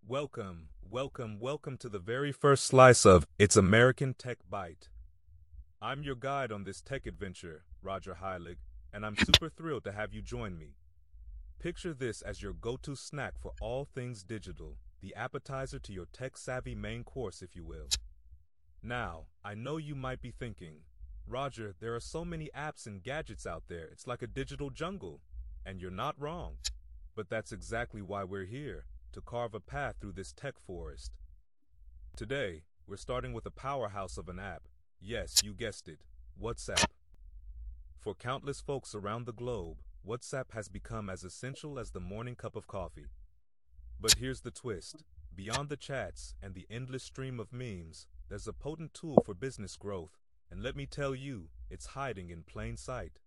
Welcome to the very first slice of It's American Tech Bite. I'm your guide on this tech adventure, Roger Heilig, and I'm super thrilled to have you join me. Picture this as your go-to snack for all things digital, the appetizer to your tech-savvy main course, if you will. Now, I know you might be thinking, Roger, there are so many apps and gadgets out there, it's like a digital jungle. And you're not wrong. But that's exactly why we're here, to carve a path through this tech forest. Today, we're starting with a powerhouse of an app. Yes, you guessed it, WhatsApp. For countless folks around the globe, WhatsApp has become as essential as the morning cup of coffee. But here's the twist. Beyond the chats and the endless stream of memes, there's a potent tool for business growth, and let me tell you, it's hiding in plain sight.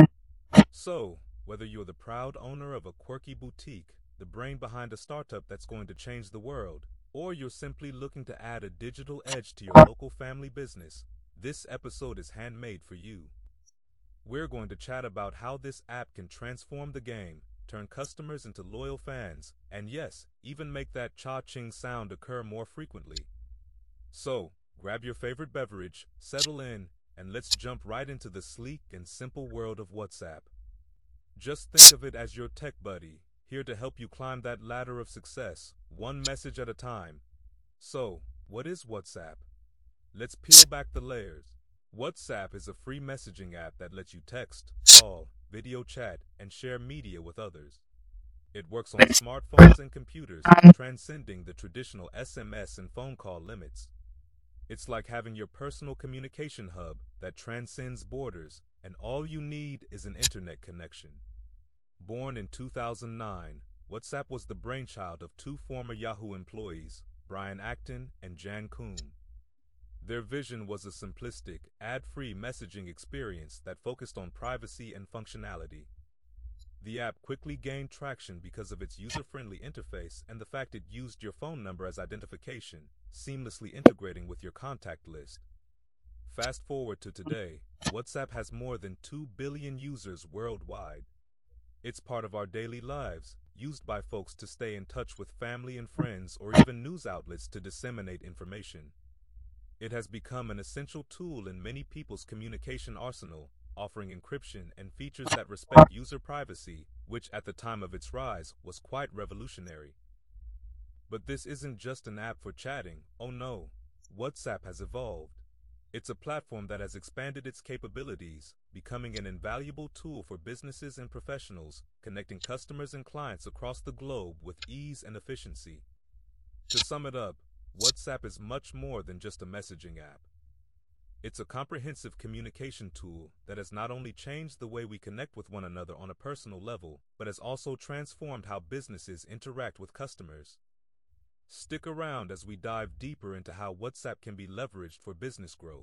So, whether you're the proud owner of a quirky boutique, the brain behind a startup that's going to change the world, or you're simply looking to add a digital edge to your local family business, this episode is handmade for you. We're going to chat about how this app can transform the game, turn customers into loyal fans, and yes, even make that cha-ching sound occur more frequently. So, grab your favorite beverage, settle in, and let's jump right into the sleek and simple world of WhatsApp. Just think of it as your tech buddy, here to help you climb that ladder of success, one message at a time. So, what is WhatsApp? Let's peel back the layers. WhatsApp is a free messaging app that lets you text, call, video chat, and share media with others. It works on smartphones and computers, transcending the traditional SMS and phone call limits. It's like having your personal communication hub that transcends borders, and all you need is an internet connection. Born in 2009, WhatsApp was the brainchild of two former Yahoo employees, Brian Acton and Jan Koum. Their vision was a simplistic, ad-free messaging experience that focused on privacy and functionality. The app quickly gained traction because of its user-friendly interface and the fact it used your phone number as identification, seamlessly integrating with your contact list. Fast forward to today, WhatsApp has more than 2 billion users worldwide. It's part of our daily lives, used by folks to stay in touch with family and friends or even news outlets to disseminate information. It has become an essential tool in many people's communication arsenal, offering encryption and features that respect user privacy, which at the time of its rise was quite revolutionary. But this isn't just an app for chatting, oh no, WhatsApp has evolved. It's a platform that has expanded its capabilities, becoming an invaluable tool for businesses and professionals, connecting customers and clients across the globe with ease and efficiency. To sum it up, WhatsApp is much more than just a messaging app. It's a comprehensive communication tool that has not only changed the way we connect with one another on a personal level, but has also transformed how businesses interact with customers. Stick around as we dive deeper into how WhatsApp can be leveraged for business growth.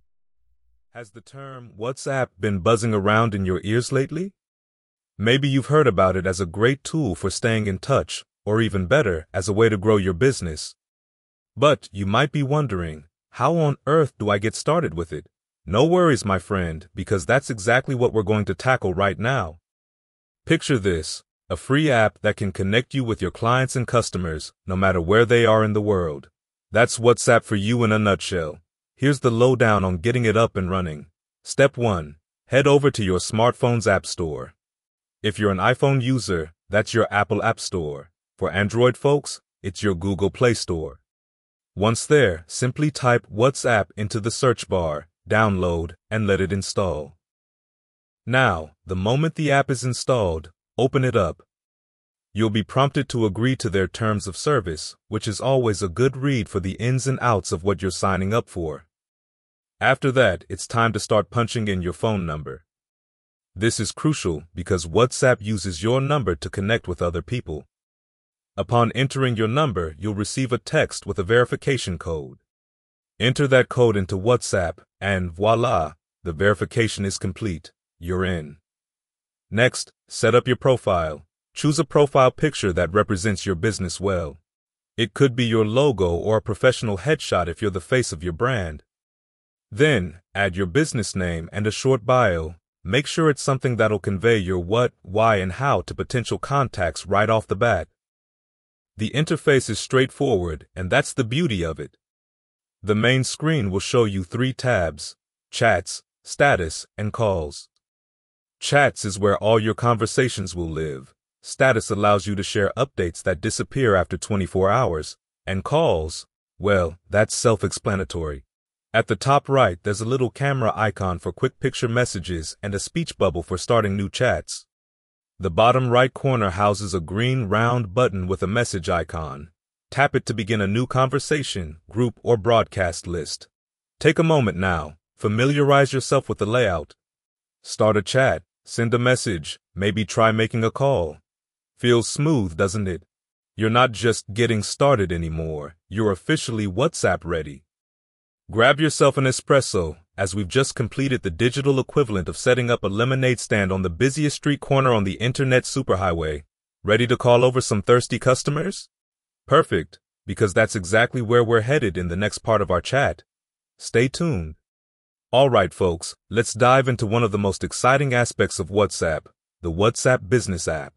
Has the term WhatsApp been buzzing around in your ears lately? Maybe you've heard about it as a great tool for staying in touch, or even better, as a way to grow your business. But you might be wondering, how on earth do I get started with it? No worries, my friend, because that's exactly what we're going to tackle right now. Picture this. A free app that can connect you with your clients and customers, no matter where they are in the world. That's WhatsApp for you in a nutshell. Here's the lowdown on getting it up and running. Step 1. Head over to your smartphone's App Store. If you're an iPhone user, that's your Apple App Store. For Android folks, it's your Google Play Store. Once there, simply type WhatsApp into the search bar, download, and let it install. Now, the moment the app is installed, open it up. You'll be prompted to agree to their terms of service, which is always a good read for the ins and outs of what you're signing up for. After that, it's time to start punching in your phone number. This is crucial because WhatsApp uses your number to connect with other people. Upon entering your number, you'll receive a text with a verification code. Enter that code into WhatsApp, and voila, the verification is complete. You're in. Next, set up your profile. Choose a profile picture that represents your business well. It could be your logo or a professional headshot if you're the face of your brand. Then, add your business name and a short bio. Make sure it's something that'll convey your what, why, and how to potential contacts right off the bat. The interface is straightforward, and that's the beauty of it. The main screen will show you 3 tabs: Chats, Status, and Calls. Chats is where all your conversations will live. Status allows you to share updates that disappear after 24 hours. And Calls, well, that's self-explanatory. At the top right, there's a little camera icon for quick picture messages and a speech bubble for starting new chats. The bottom right corner houses a green round button with a message icon. Tap it to begin a new conversation, group, or broadcast list. Take a moment now. Familiarize yourself with the layout. Start a chat, send a message, maybe try making a call. Feels smooth, doesn't it? You're not just getting started anymore. You're officially WhatsApp ready. Grab yourself an espresso, as we've just completed the digital equivalent of setting up a lemonade stand on the busiest street corner on the internet superhighway. Ready to call over some thirsty customers? Perfect, because that's exactly where we're headed in the next part of our chat. Stay tuned. All right, folks, let's dive into one of the most exciting aspects of WhatsApp, the WhatsApp Business app.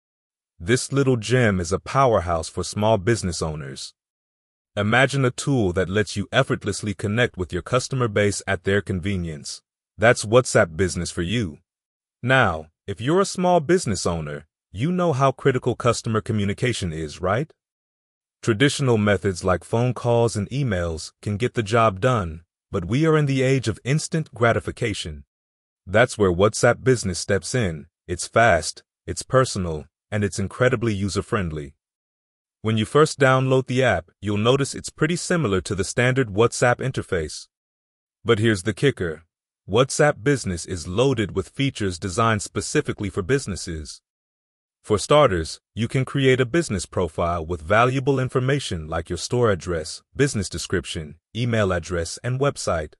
This little gem is a powerhouse for small business owners. Imagine a tool that lets you effortlessly connect with your customer base at their convenience. That's WhatsApp Business for you. Now, if you're a small business owner, you know how critical customer communication is, right? Traditional methods like phone calls and emails can get the job done, but we are in the age of instant gratification. That's where WhatsApp Business steps in. It's fast, it's personal, and it's incredibly user-friendly. When you first download the app, you'll notice it's pretty similar to the standard WhatsApp interface. But here's the kicker. WhatsApp Business is loaded with features designed specifically for businesses. For starters, you can create a business profile with valuable information like your store address, business description, email address, and website.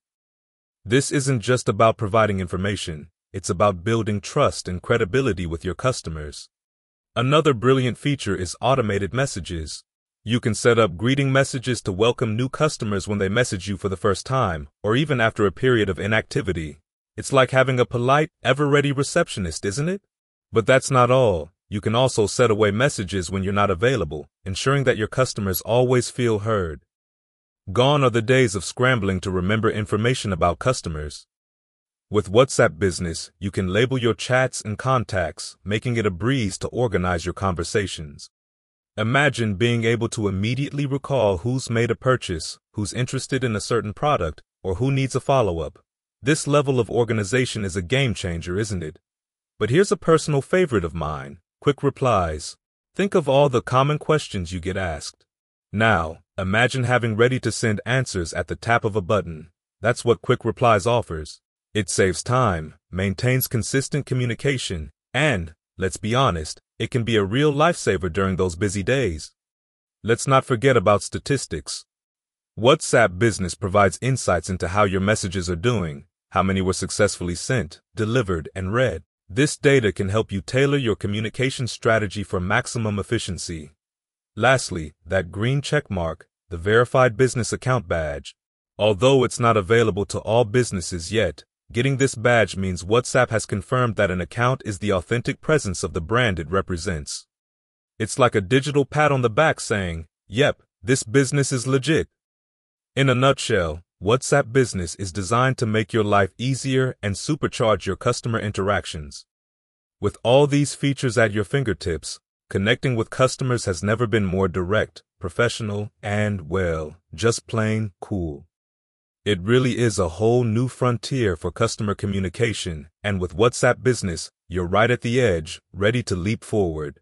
This isn't just about providing information, it's about building trust and credibility with your customers. Another brilliant feature is automated messages. You can set up greeting messages to welcome new customers when they message you for the first time, or even after a period of inactivity. It's like having a polite, ever-ready receptionist, isn't it? But that's not all. You can also set away messages when you're not available, ensuring that your customers always feel heard. Gone are the days of scrambling to remember information about customers. With WhatsApp Business, you can label your chats and contacts, making it a breeze to organize your conversations. Imagine being able to immediately recall who's made a purchase, who's interested in a certain product, or who needs a follow-up. This level of organization is a game changer, isn't it? But here's a personal favorite of mine: quick replies. Think of all the common questions you get asked. Now, imagine having ready to send answers at the tap of a button. That's what quick replies offers. It saves time, maintains consistent communication, and, let's be honest, it can be a real lifesaver during those busy days. Let's not forget about statistics. WhatsApp Business provides insights into how your messages are doing, how many were successfully sent, delivered, and read. This data can help you tailor your communication strategy for maximum efficiency. Lastly, that green check mark, the Verified Business Account badge. Although it's not available to all businesses yet, getting this badge means WhatsApp has confirmed that an account is the authentic presence of the brand it represents. It's like a digital pat on the back saying, "Yep, this business is legit." In a nutshell, WhatsApp Business is designed to make your life easier and supercharge your customer interactions. With all these features at your fingertips, connecting with customers has never been more direct, professional, and, well, just plain cool. It really is a whole new frontier for customer communication, and with WhatsApp Business, you're right at the edge, ready to leap forward.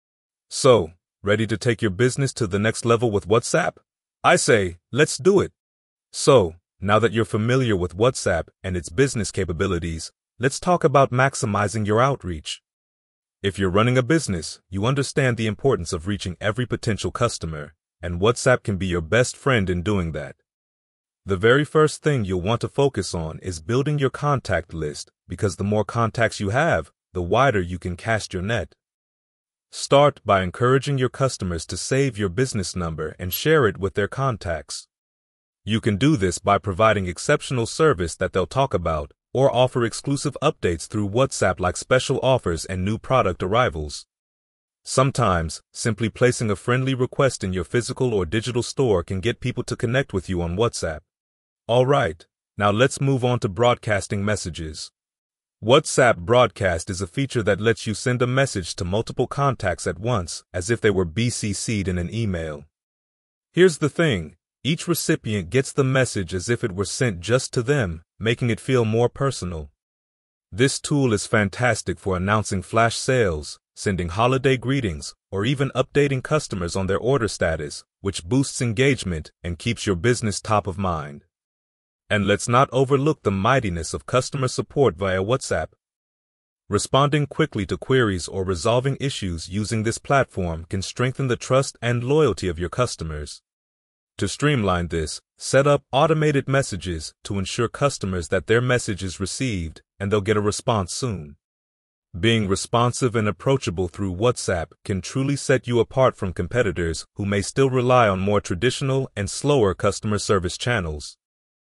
So, ready to take your business to the next level with WhatsApp? I say, let's do it. So, now that you're familiar with WhatsApp and its business capabilities, let's talk about maximizing your outreach. If you're running a business, you understand the importance of reaching every potential customer, and WhatsApp can be your best friend in doing that. The very first thing you'll want to focus on is building your contact list, because the more contacts you have, the wider you can cast your net. Start by encouraging your customers to save your business number and share it with their contacts. You can do this by providing exceptional service that they'll talk about, or offer exclusive updates through WhatsApp like special offers and new product arrivals. Sometimes, simply placing a friendly request in your physical or digital store can get people to connect with you on WhatsApp. All right, now let's move on to broadcasting messages. WhatsApp Broadcast is a feature that lets you send a message to multiple contacts at once, as if they were BCC'd in an email. Here's the thing, each recipient gets the message as if it were sent just to them, making it feel more personal. This tool is fantastic for announcing flash sales, sending holiday greetings, or even updating customers on their order status, which boosts engagement and keeps your business top of mind. And let's not overlook the mightiness of customer support via WhatsApp. Responding quickly to queries or resolving issues using this platform can strengthen the trust and loyalty of your customers. To streamline this, set up automated messages to ensure customers that their message is received and they'll get a response soon. Being responsive and approachable through WhatsApp can truly set you apart from competitors who may still rely on more traditional and slower customer service channels.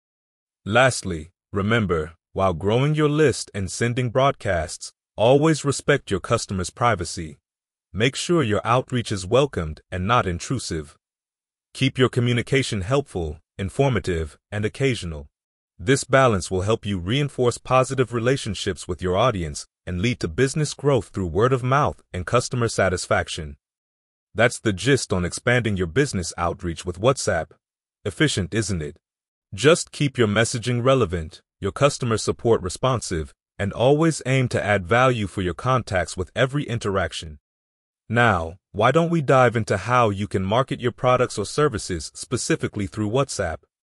Lastly, remember, while growing your list and sending broadcasts, always respect your customers' privacy. Make sure your outreach is welcomed and not intrusive. Keep your communication helpful, informative, and occasional. This balance will help you reinforce positive relationships with your audience and lead to business growth through word of mouth and customer satisfaction. That's the gist on expanding your business outreach with WhatsApp. Efficient, isn't it? Just keep your messaging relevant, your customer support responsive, and always aim to add value for your contacts with every interaction. Now, why don't we dive into how you can market your products or services specifically through WhatsApp?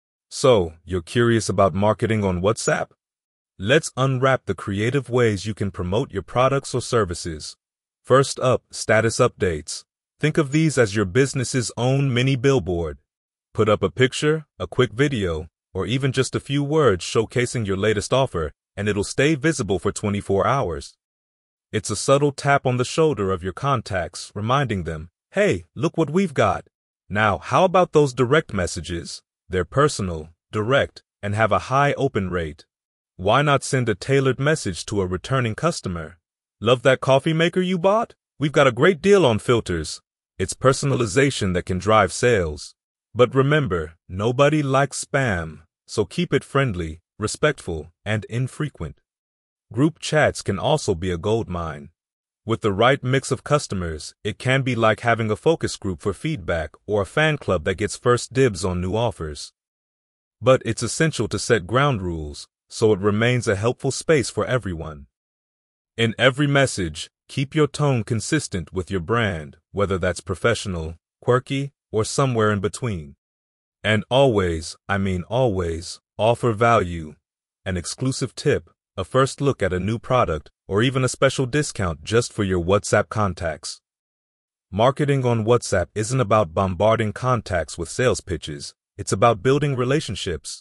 So, you're curious about marketing on WhatsApp? Let's unwrap the creative ways you can promote your products or services. First up, status updates. Think of these as your business's own mini billboard. Put up a picture, a quick video, or even just a few words showcasing your latest offer, and it'll stay visible for 24 hours. It's a subtle tap on the shoulder of your contacts, reminding them, hey, look what we've got. Now, how about those direct messages? They're personal, direct, and have a high open rate. Why not send a tailored message to a returning customer? Love that coffee maker you bought? We've got a great deal on filters. It's personalization that can drive sales. But remember, nobody likes spam, so keep it friendly, respectful, and infrequent. Group chats can also be a goldmine. With the right mix of customers, it can be like having a focus group for feedback or a fan club that gets first dibs on new offers. But it's essential to set ground rules, so it remains a helpful space for everyone. In every message, keep your tone consistent with your brand, whether that's professional, quirky, or somewhere in between. And always, I mean always, offer value, an exclusive tip, a first look at a new product, or even a special discount just for your WhatsApp contacts. Marketing on WhatsApp isn't about bombarding contacts with sales pitches, it's about building relationships.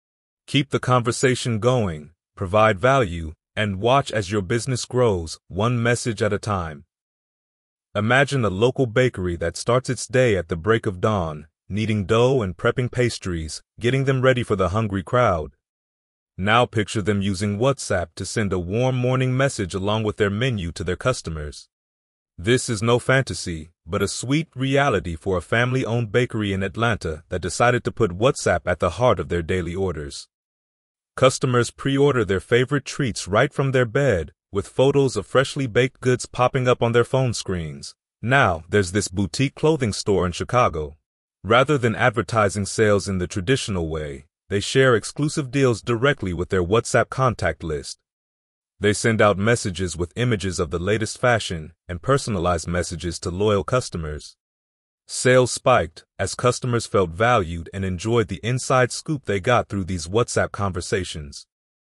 Keep the conversation going, provide value, and watch as your business grows, one message at a time. Imagine a local bakery that starts its day at the break of dawn, kneading dough and prepping pastries, getting them ready for the hungry crowd. Now picture them using WhatsApp to send a warm morning message along with their menu to their customers. This is no fantasy, but a sweet reality for a family-owned bakery in Atlanta that decided to put WhatsApp at the heart of their daily orders. Customers pre-order their favorite treats right from their bed, with photos of freshly baked goods popping up on their phone screens. Now, there's this boutique clothing store in Chicago. Rather than advertising sales in the traditional way, they share exclusive deals directly with their WhatsApp contact list. They send out messages with images of the latest fashion and personalized messages to loyal customers. Sales spiked as customers felt valued and enjoyed the inside scoop they got through these WhatsApp conversations.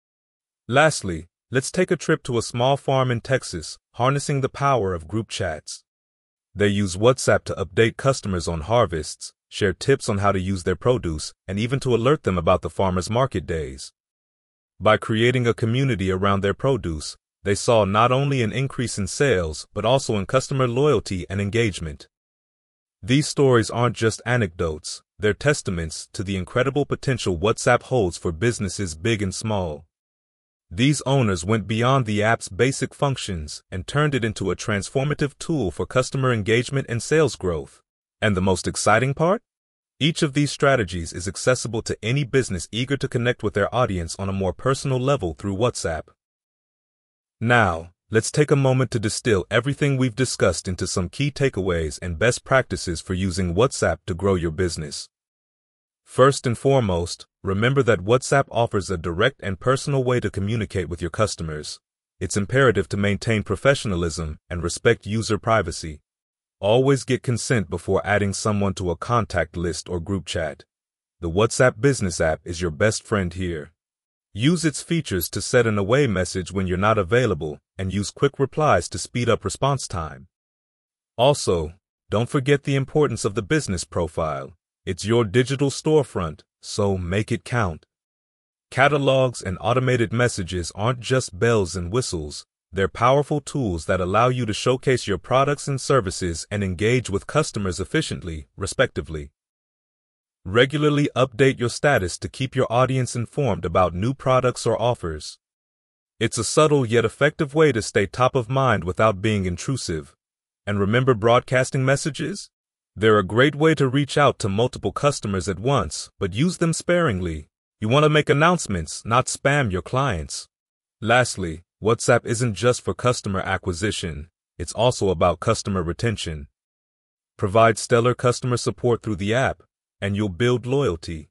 Lastly, let's take a trip to a small farm in Texas, harnessing the power of group chats. They use WhatsApp to update customers on harvests, share tips on how to use their produce, and even to alert them about the farmers' market days. By creating a community around their produce, they saw not only an increase in sales, but also in customer loyalty and engagement. These stories aren't just anecdotes, they're testaments to the incredible potential WhatsApp holds for businesses big and small. These owners went beyond the app's basic functions and turned it into a transformative tool for customer engagement and sales growth. And the most exciting part? Each of these strategies is accessible to any business eager to connect with their audience on a more personal level through WhatsApp. Now, let's take a moment to distill everything we've discussed into some key takeaways and best practices for using WhatsApp to grow your business. First and foremost, remember that WhatsApp offers a direct and personal way to communicate with your customers. It's imperative to maintain professionalism and respect user privacy. Always get consent before adding someone to a contact list or group chat. The WhatsApp Business app is your best friend here. Use its features to set an away message when you're not available and use quick replies to speed up response time. Also, don't forget the importance of the business profile. It's your digital storefront, so make it count. Catalogs and automated messages aren't just bells and whistles. They're powerful tools that allow you to showcase your products and services and engage with customers efficiently, respectively. Regularly update your status to keep your audience informed about new products or offers. It's a subtle yet effective way to stay top of mind without being intrusive. And remember broadcasting messages? They're a great way to reach out to multiple customers at once, but use them sparingly. You want to make announcements, not spam your clients. Lastly, WhatsApp isn't just for customer acquisition, it's also about customer retention. Provide stellar customer support through the app, and you'll build loyalty.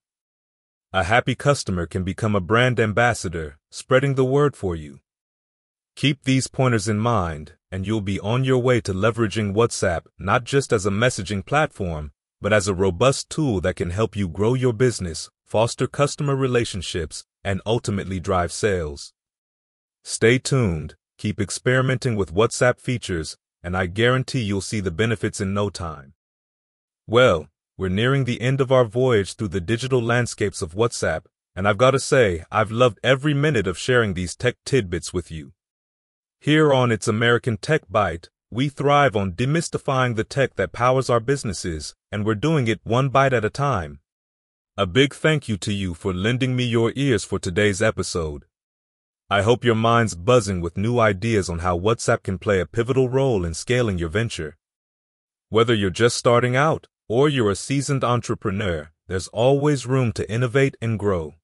A happy customer can become a brand ambassador, spreading the word for you. Keep these pointers in mind, and you'll be on your way to leveraging WhatsApp not just as a messaging platform, but as a robust tool that can help you grow your business, foster customer relationships, and ultimately drive sales. Stay tuned, keep experimenting with WhatsApp features, and I guarantee you'll see the benefits in no time. Well, we're nearing the end of our voyage through the digital landscapes of WhatsApp, and I've got to say, I've loved every minute of sharing these tech tidbits with you. Here on It's American Tech Byte, we thrive on demystifying the tech that powers our businesses, and we're doing it one bite at a time. A big thank you to you for lending me your ears for today's episode. I hope your mind's buzzing with new ideas on how WhatsApp can play a pivotal role in scaling your venture. Whether you're just starting out or you're a seasoned entrepreneur, there's always room to innovate and grow.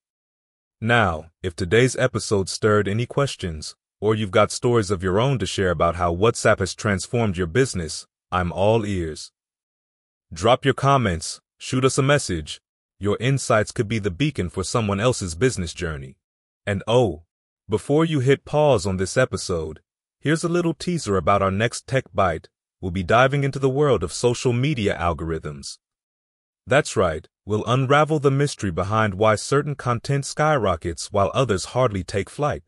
Now, if today's episode stirred any questions, or you've got stories of your own to share about how WhatsApp has transformed your business, I'm all ears. Drop your comments, shoot us a message. Your insights could be the beacon for someone else's business journey. And oh, before you hit pause on this episode, here's a little teaser about our next Tech Byte. We'll be diving into the world of social media algorithms. That's right, we'll unravel the mystery behind why certain content skyrockets while others hardly take flight.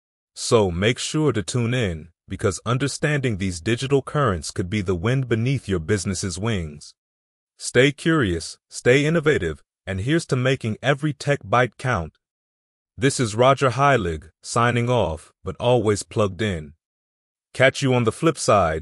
So make sure to tune in, because understanding these digital currents could be the wind beneath your business's wings. Stay curious, stay innovative, and here's to making every Tech Byte count. This is Roger Heilig, signing off, but always plugged in. Catch you on the flip side.